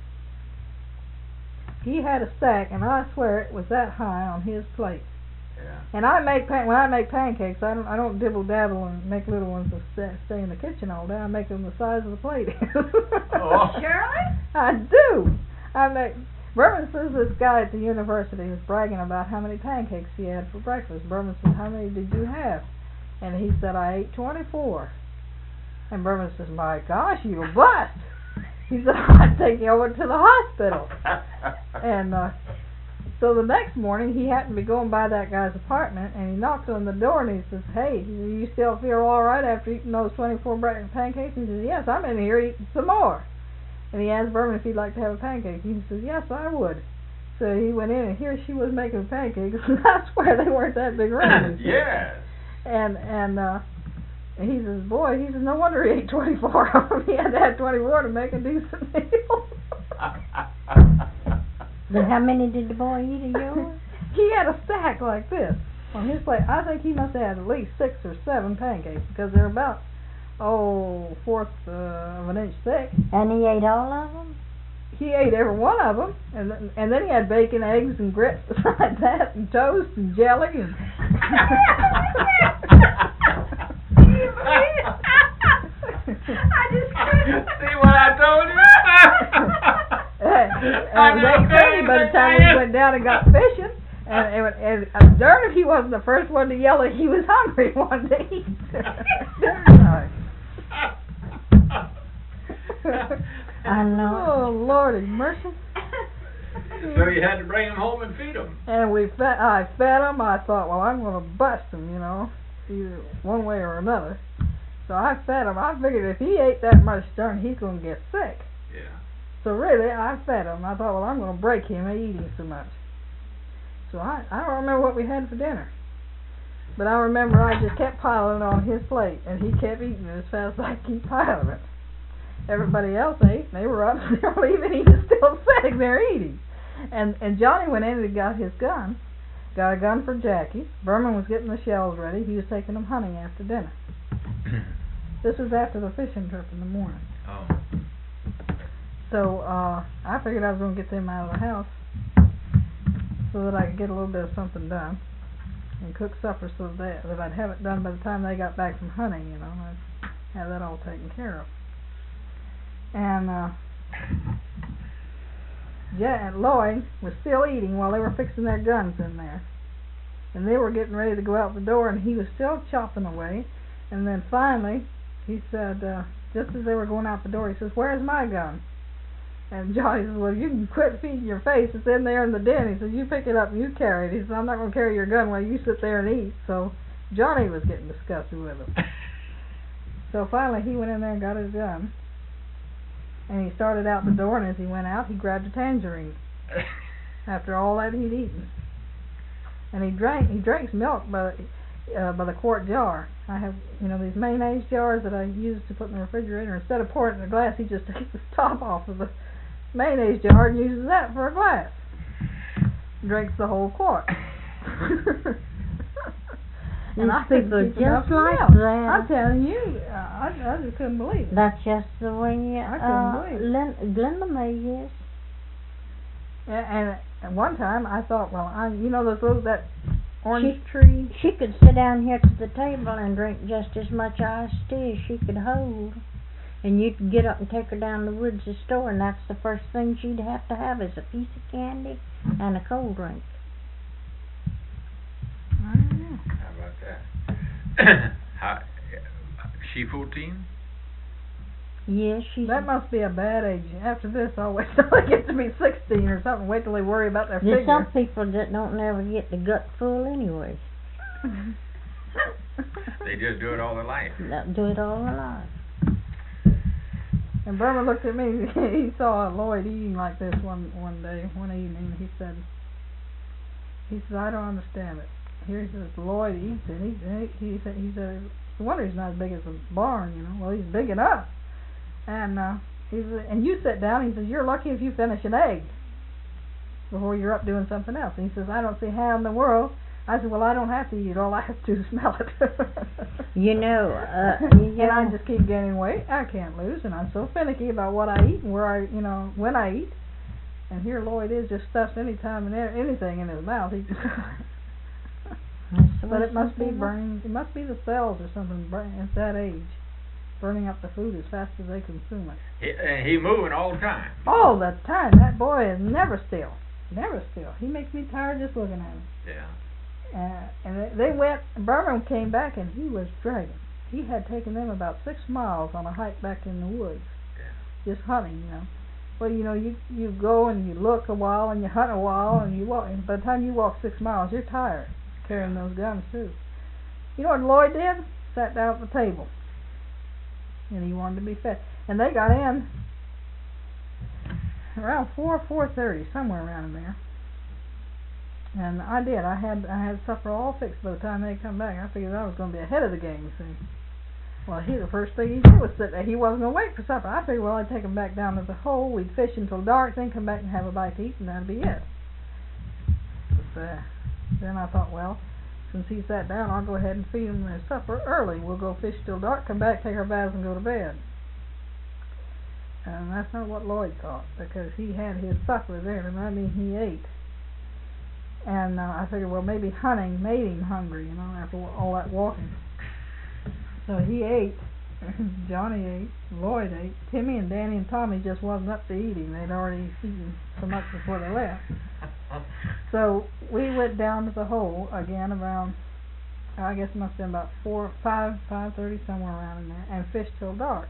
he had a stack, and I swear it was that high on his plate. Yeah. And when I make pancakes, I don't dibble dabble and make little ones that stay in the kitchen all day. I make them the size of the plate. Oh. Shirley? I do. Berman says this guy at the university was bragging about how many pancakes he had for breakfast. Berman said, "How many did you have?" And he said, "I ate 24. And Berman says, "My gosh, you'll bust." He said, "I'd take you over to the hospital." And so the next morning, he happened to be going by that guy's apartment, and he knocks on the door, and he says, "Hey, do you still feel all right after eating those 24 pancakes?" He says, "Yes, I'm in here eating some more." And he asked Berman if he'd like to have a pancake. He says, "Yes, I would." So he went in, and here she was making pancakes, and I swear they weren't that big around. Yes. And he says, "Boy," he says, "no wonder he ate 24 of them. He had to have 24 to make a decent meal." Then how many did the boy eat of yours? He had a stack like this on his plate. I think he must have had at least 6 or 7 pancakes because they're about, 1/4 of an inch thick. And he ate all of them? He ate every one of them, and then he had bacon, eggs, and grits besides that, and toast, and jelly, and... I just couldn't. See what I told you? They crazy by the time he went down and got fishing, and darn if he wasn't the first one to yell that he was hungry one day. I know. Oh, Lordy mercy. So you had to bring him home and feed him. And I fed him. I thought, well, I'm going to bust him, either one way or another. So I fed him. I figured if he ate that much, darn, he's going to get sick. Yeah. So really, I fed him. I thought, well, I'm going to break him eating so much. So I don't remember what we had for dinner. But I remember I just kept piling it on his plate, and he kept eating it as fast as I could keep piling it. Everybody else ate, and they were up, and they were leaving. He was still sitting there eating. And Johnny went in and got his gun. Got a gun for Jackie. Berman was getting the shells ready. He was taking them hunting after dinner. This was after the fishing trip in the morning. Oh. So I figured I was going to get them out of the house so that I could get a little bit of something done and cook supper so that I'd have it done by the time they got back from hunting, I'd have that all taken care of. And Lloyd was still eating while they were fixing their guns in there. And they were getting ready to go out the door, and he was still chopping away. And then finally, he said, just as they were going out the door, he says, "Where's my gun?" And Johnny says, "Well, you can quit feeding your face. It's in there in the den." He says, "You pick it up and you carry it." He says, "I'm not going to carry your gun while you sit there and eat." So Johnny was getting disgusted with him. So finally, he went in there and got his gun. And he started out the door, and as he went out, he grabbed a tangerine after all that he'd eaten. And he drinks milk by the quart jar. I have, these mayonnaise jars that I use to put in the refrigerator. Instead of pouring it in a glass, he just takes the top off of the mayonnaise jar and uses that for a glass. Drinks the whole quart. And I These people are keep enough just like milk. that. I'm telling you, I just couldn't believe it. That's just the way I couldn't believe it. Glenda May is. Yeah, and one time I thought, well, that orange tree. She could sit down here to the table and drink just as much iced tea as she could hold. And you could get up and take her down the woods to the store, and that's the first thing she'd have to have is a piece of candy and a cold drink. I don't know. How about that? She 14? Yes, she's... That must be a bad age. After this, I'll wait till they get to be 16 or something. Wait till they worry about their There's figure. some people that don't never get the gut full anyway. They just do it all their life. They'll do it all their life. And Berman looked at me. He saw Lloyd eating like this one evening. He said, "I don't understand it." Here he says, Lloyd eats and he said, "No wonder he's not as big as a barn, Well, he's big enough." And he said, "And you sit down." He says, "You're lucky if you finish an egg." before you're up doing something else. And he says, I don't see how in the world. I said, well, I don't have to eat. All I have to do is smell it. You know, and I just keep gaining weight. I can't lose, and I'm so finicky about what I eat and where I, when I eat. And here Lloyd is just stuffs any time and anything in his mouth. But it must be burning. It must be the cells or something burning at that age, burning up the food as fast as they consume it. He moving all the time. All the time. That boy is never still. Never still. He makes me tired just looking at him. Yeah. And they went. Berman came back and he was dragging. He had taken them about 6 miles on a hike back in the woods, just hunting. Well, you go and you look a while and you hunt a while and you walk. And by the time you walk 6 miles, you're tired carrying those guns too. You know what Lloyd did? Sat down at the table, and he wanted to be fed. And they got in around 4:30, somewhere around in there. And I did. I had supper all fixed by the time they come back. I figured I was going to be ahead of the game, you see. Well, the first thing he did was sit there. He wasn't going to wait for supper. I figured, well, I'd take him back down to the hole. We'd fish until dark, then come back and have a bite to eat, and that'd be it. But then I thought, well, since he sat down, I'll go ahead and feed him their supper early. We'll go fish till dark, come back, take our baths, and go to bed. And that's not what Lloyd thought, because he had his supper there, and I mean he ate. And I figured, well, maybe hunting made him hungry, after all that walking. So he ate. Johnny ate. Lloyd ate. Timmy and Danny and Tommy just wasn't up to eating. They'd already eaten so much before they left. So we went down to the hole again around, I guess it must have been about 5:30, somewhere around in there, and fished till dark.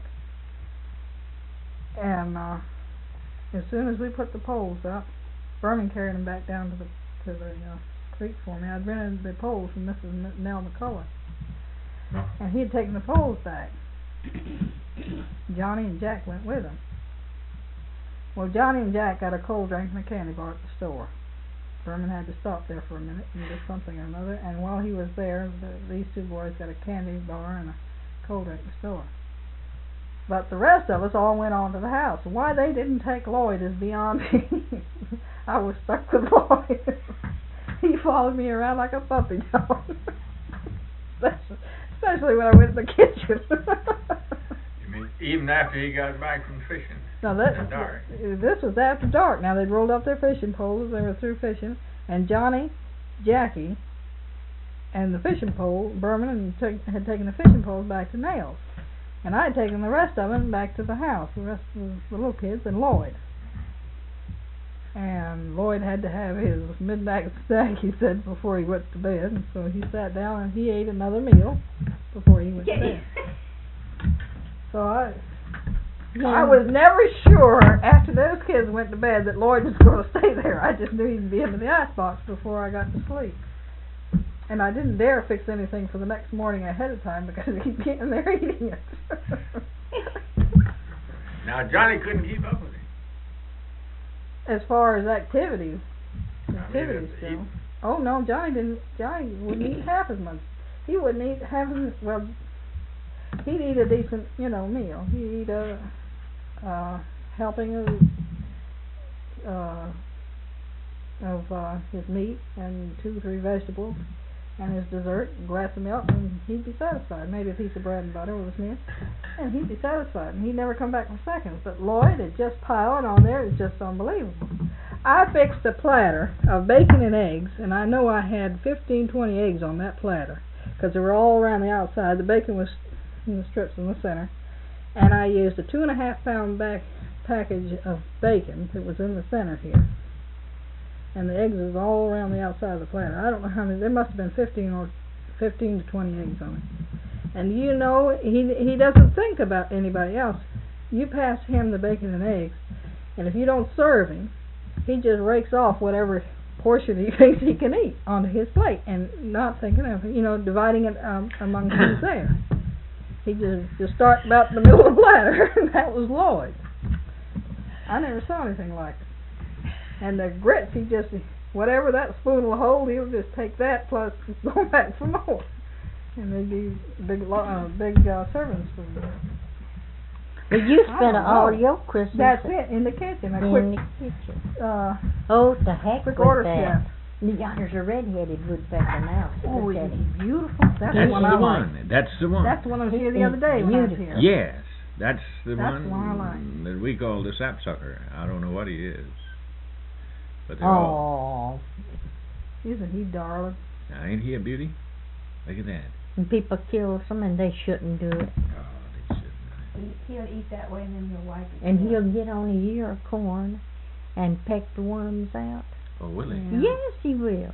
And as soon as we put the poles up, Berman carried them back down to the creek for me. I'd rented the poles from Mrs. Nell McCullough, and he had taken the poles back. Johnny and Jack went with him. Well, Johnny and Jack got a cold drink and a candy bar at the store. Berman had to stop there for a minute and do something or another, and while he was there, these two boys got a candy bar and a cold drink at the store. But the rest of us all went on to the house. Why they didn't take Lloyd is beyond me. I was stuck with Lloyd. He followed me around like a puppy dog. Especially when I went to the kitchen. You mean even after he got back from fishing? No, this was after dark. Now they'd rolled up their fishing poles. They were through fishing, and Johnny, Jackie, and the fishing pole, Berman had taken the fishing poles back to Nails. And I had taken the rest of them back to the house, the rest of the little kids, and Lloyd. And Lloyd had to have his midnight snack, he said, before he went to bed. And so he sat down and he ate another meal before he went to bed. So I was never sure after those kids went to bed that Lloyd was going to stay there. I just knew he'd be in the icebox before I got to sleep. And I didn't dare fix anything for the next morning ahead of time because he'd be in there eating it. Now Johnny couldn't keep up with him. As far as activities go. Oh no, Johnny wouldn't eat half as much. He wouldn't eat half as well. He'd eat a decent, meal. He'd eat a helping of his meat and 2 or 3 vegetables, and his dessert, a glass of milk, and he'd be satisfied. Maybe a piece of bread and butter with his meal, and he'd be satisfied, and he'd never come back for seconds. But Lloyd is just piling on there. It's just unbelievable. I fixed a platter of bacon and eggs, and I know I had 15, 20 eggs on that platter, because they were all around the outside. The bacon was in the strips in the center, and I used a 2.5 pound package of bacon that was in the center here. And the eggs is all around the outside of the platter. I don't know how many. There must have been 15 to 20 eggs on it. And he doesn't think about anybody else. You pass him the bacon and eggs, and if you don't serve him, he just rakes off whatever portion he thinks he can eat onto his plate, and not thinking of dividing it among who's there. He just starts about in the middle of the platter, and that was Lloyd. I never saw anything like it. And the grits, whatever that spoon will hold, he'll just take that plus go back for more. And they'd be big serving spoons. But you I spent don't all know. your Christmas That's it, in the kitchen. A in quick, the kitchen. uh, Oh, the heck quick with order that. chef. Yeah, there's a red-headed woodpecker now. Oh, Look at he's him. beautiful. That's That's the one I the like. one. That's the one. That's the one I was here the He other day when I was beautiful. here. Yes, that's the That's one the one I like. that we call the sapsucker. I don't know what he is, but they're all. Oh, Isn't he darling? Now, ain't he a beauty? Look at that. and people kills them and they shouldn't do it. Oh, they shouldn't. He'll eat that way and then he'll wipe it. And he'll get on a ear of corn and peck the worms out. Oh, will he? Yeah. Yes, he will.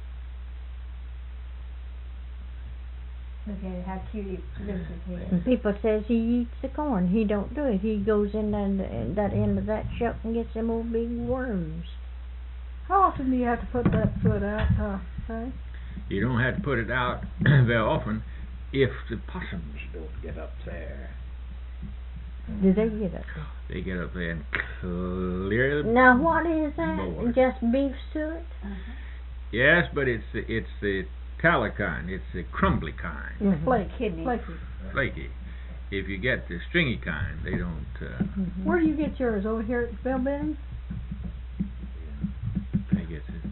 Look at it, how cute he lifts his head. And people says he eats the corn. He don't do it. He goes in that end of that shuck and gets them old big worms. How often do you have to put that foot out, Sonny? You don't have to put it out very often if the possums don't get up there. Do they get it? They get up there and clear the... Now what is that? Boy. Just beef suet? Yes, but it's the tallow kind. It's the crumbly kind. Mhm. Flaky. Flaky. If you get the stringy kind, they don't... Mhm. Where do you get yours? Over here at Bill Benny's? they get it.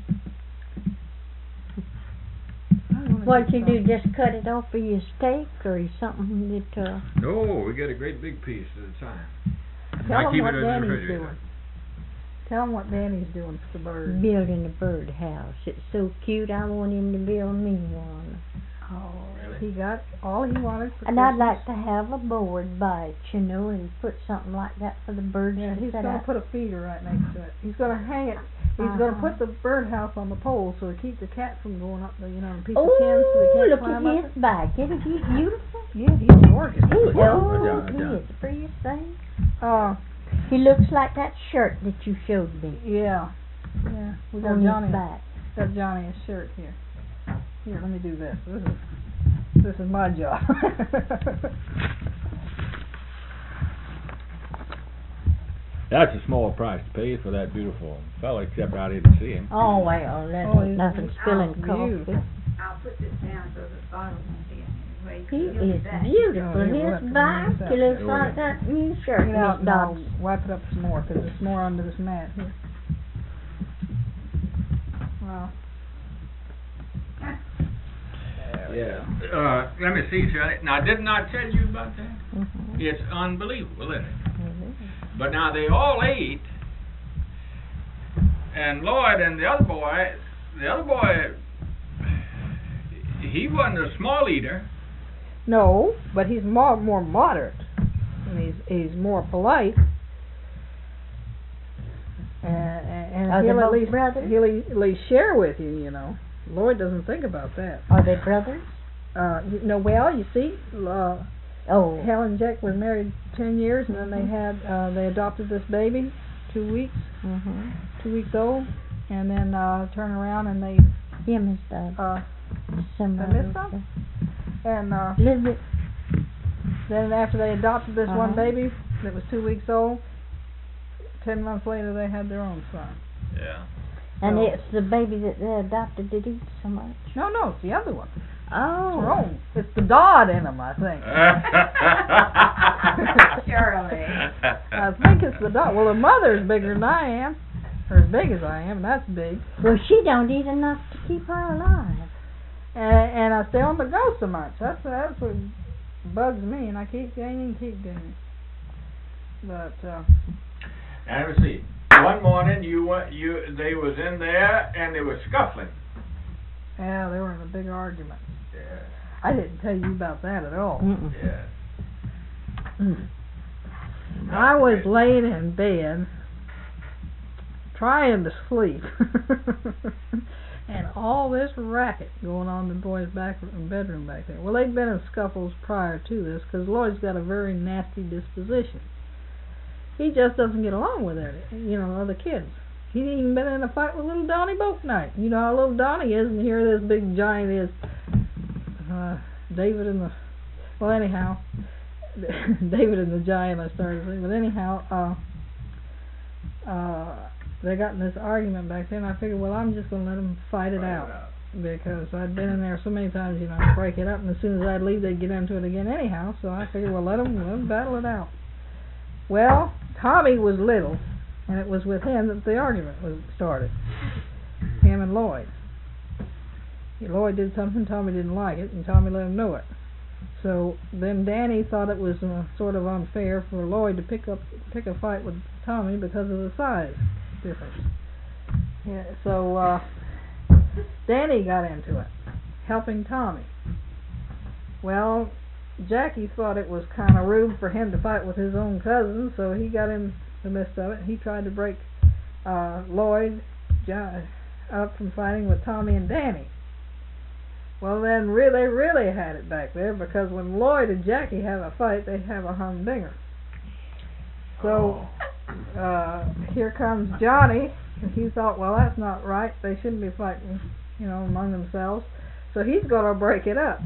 What you do? Just cut it off for your steak or something that? No, we get a great big piece at a time. Tell I them keep what it in the Danny's refrigerator. doing. Tell them what Danny's doing for the birds. Building a birdhouse. It's so cute. I want him to build me one. Oh, Really? he got all he wanted for And I'd Christmas. like to have a board by it, you know, and put something like that for the birds Yeah, to he's sit gonna out. put a feeder right next to it. He's gonna hang it. He's gonna Uh-huh. put the birdhouse on the pole so to keep the cat from going up the, and piece of tin so Oh, they look can't at climb up his it. back. Isn't he beautiful? Yeah, he's gorgeous. He, Good job, oh, good job, he good job. is the prettiest thing. Uh, He looks like that shirt that you showed me yeah. Yeah. We got on Johnny. his back. Got Johnny a shirt here. Here, let me do this. This is my job. That's a small price to pay for that beautiful fellow, except I didn't see him. Oh, well, that Oh, ain't nothing spilling beautiful. coffee. I'll put this down so the bottle won't be in his way. He He'll be is back. beautiful. Oh, he'll have His to back, rinse he out. looks Oh, like yeah. that new shirt, Get out Miss and I'll Dobbs. wipe it up some more because there's more under this mat here. Wow. Yeah. Let me see, Shirley. Now, didn't I tell you about that? Mhm. It's unbelievable, isn't it? Mhm. But now they all ate, and Lloyd and the other boy, he wasn't a small eater. No, but he's more moderate, and he's more polite. And Are they he'll at both least brothers? he'll at least share with you. You know, Lloyd doesn't think about that. Are they brothers? Well, you see, Oh. Helen and Jack were married 10 years, and then they had they adopted this baby, 2 weeks, Mhm. 2 weeks old, and then turn around and they Yeah, Miss Dobbs. Somebody. missed some? and Little bit. then after they adopted this one Uh-huh. baby that was 2 weeks old, 10 months later they had their own son. Yeah. And So- it's the baby that they adopted that eats so much. No, it's the other one. It's Oh. her own. It's the Dodd in them, I think. Shirley. I think it's the Dodd. Well, the mother's bigger than I am, or as big as I am, and that's big. Well, she don't eat enough to keep her alive. And I stay on the go so much. That's what bugs me, and I keep gaining. But And let me see. One morning they was in there and they were scuffling. yeah, they were in a big argument. Yeah. I didn't tell you about that at all. Mm-mm. Yeah. I was laid in bed trying to sleep, and all this racket going on in the boys' bedroom back there. Well, they'd been in scuffles prior to this because Lloyd's got a very nasty disposition. He just doesn't get along with other kids. He'd even been in a fight with little Donnie Boatnight. You know how little Donnie is, and here this big giant is. David and the... Well, anyhow, David and the giant, I started to say. But anyhow, they got in this argument back then. I figured, well, I'm just going to let them fight it out. Because I'd been in there so many times, to break it up. And as soon as I'd leave, they'd get into it again anyhow. So I figured, well, let them battle it out. Well, Tommy was little, and it was with him that the argument was started. Him and Lloyd. Lloyd did something, Tommy didn't like it, and Tommy let him know it. So then Danny thought it was sort of unfair for Lloyd to pick a fight with Tommy because of the size difference. Yeah, so Danny got into it, helping Tommy. Well, Jackie thought it was kind of rude for him to fight with his own cousin, so he got in the midst of it. He tried to break Lloyd up from fighting with Tommy and Danny. Well, then they really had it back there, because when Lloyd and Jackie have a fight, they have a humdinger. So here comes Johnny, and he thought, well, that's not right. They shouldn't be fighting, among themselves. So he's going to break it up.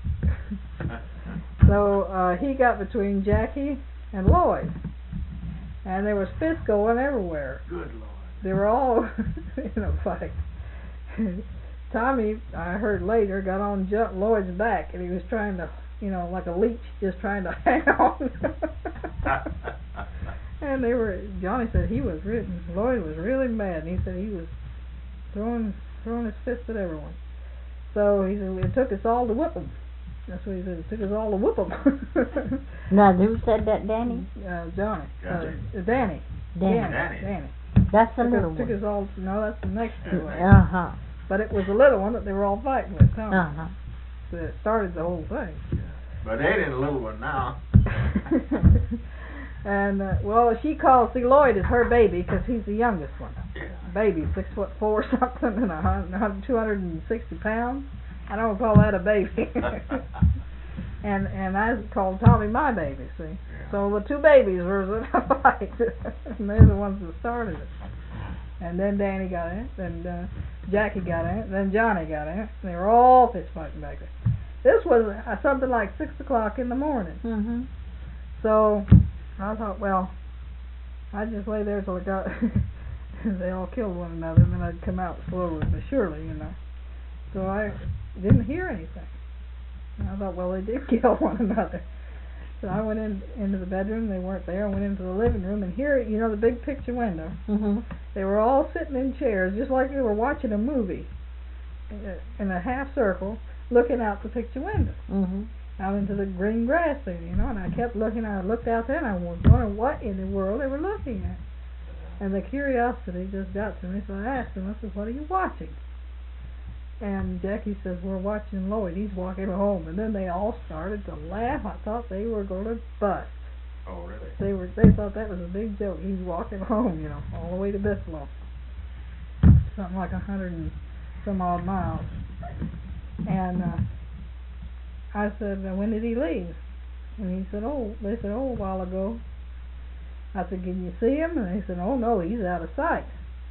So he got between Jackie and Lloyd, and there was fists going everywhere. Good Lord. They were all in a fight. Tommy, I heard later, got on Lloyd's back, and he was trying to, like a leech, just trying to hang on. And Johnny said Lloyd was really mad, and he said he was throwing his fist at everyone. So he said, it took us all to whip him. That's what he said, it took us all to whip him. Now, who said that, Danny? Johnny. Danny. Danny. That's the little one. Took us all, no, that's the next one. Uh-huh. But it was the little one that they were all fighting with, Tommy. Uh-huh. So it started the whole thing. But they ain't a little one now. And, she calls, Lloyd is her baby, because he's the youngest one. Yeah. Baby, 6'4" something, and 260 pounds. I don't call that a baby. And I called Tommy my baby, see. Yeah. So the two babies were in a fight, and they're the ones that started it. And then Danny got in it, then Jackie got in it, then Johnny got in it, and they were all fist fighting back there. This was something like 6 o'clock in the morning. Mm-hmm. So I thought, well, I'd just lay there till it got they all killed one another, and then I'd come out slowly but surely, So I didn't hear anything. And I thought, well, they did kill one another. So I went into the bedroom. They weren't there. I went into the living room, and here, the big picture window. Mm-hmm. They were all sitting in chairs, just like they were watching a movie, in a half circle, looking out the picture window, out into the green grass there, And I kept looking. I looked out there, and I was wondering what in the world they were looking at. And the curiosity just got to me, so I asked them, I said, what are you watching? And Jackie says, we're watching Lloyd. He's walking home. And then they all started to laugh. I thought they were going to bust. Oh, really? They thought that was a big joke. He's walking home, all the way to Bissell. Something like 100 and some odd miles. And I said, when did he leave? And they said, a while ago. I said, can you see him? And they said, oh, no, he's out of sight.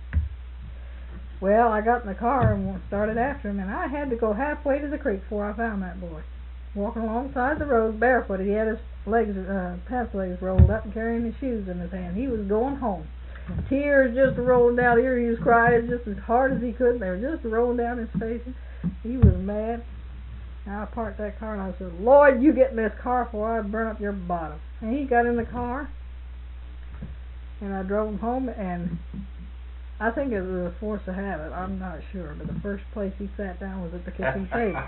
Well, I got in the car and started after him, and I had to go halfway to the creek before I found that boy. Walking alongside the road barefoot. He had his pants legs rolled up and carrying his shoes in his hand. He was going home. Tears just rolling down here. He was crying just as hard as he could. They were just rolling down his face. He was mad. And I parked that car and I said, Lloyd, you get in this car before I burn up your bottom. And he got in the car, and I drove him home, and I think it was a force of habit. I'm not sure, but the first place he sat down was at the kitchen table.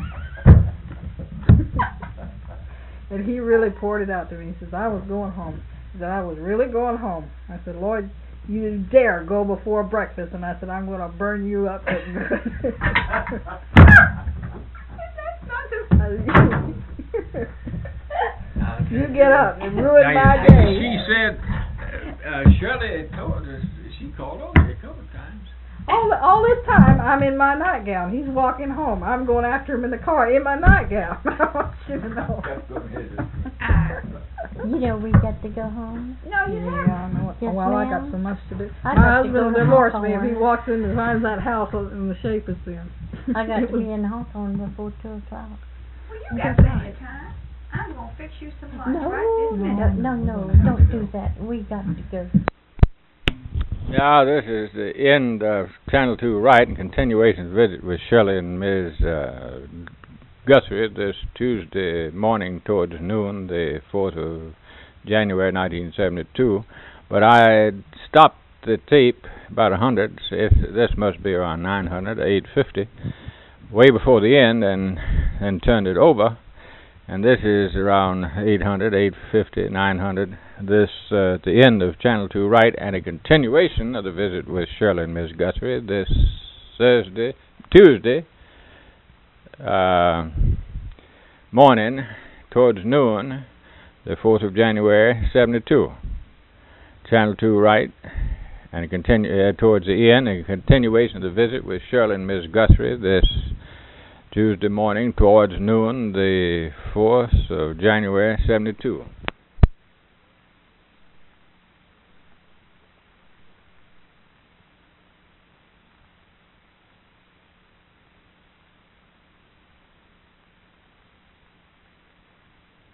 And he really poured it out to me. He says, I was going home. He said, I was really going home. I said, Lloyd, you dare go before breakfast. And I said, I'm going to burn you up. You get up and ruin my day. She said, Shirley told us, she called on me a couple of times. All this time, I'm in my nightgown. He's walking home. I'm going after him in the car in my nightgown. I want you to know. We got to go home. No, you haven't. I know. Yes, well, I ma'am. got so much to do. I My got to husband go will to divorce me if Hawthorne. he walks in and finds that house in the shape it's in. I got to be in Hawthorne before 2 o'clock. Well, you got plenty of time. I'm going to fix you some lunch right this minute. No, don't do that. We got to go. Now, this is the end of Channel 2 Right and continuation visit with Shirley and Ms. Guthrie this Tuesday morning towards noon, the 4th of January 1972. But I stopped the tape about 100. This must be around 900, 850, way before the end, and turned it over. And this is around 800, 850, 900. This at the end of Channel 2 Right, and a continuation of the visit with Shirley and Miss Guthrie this Tuesday morning towards noon, the 4th of January, 72. Channel 2 Right, and towards the end, a continuation of the visit with Shirley and Miss Guthrie this Tuesday morning towards noon, the 4th of January, 72.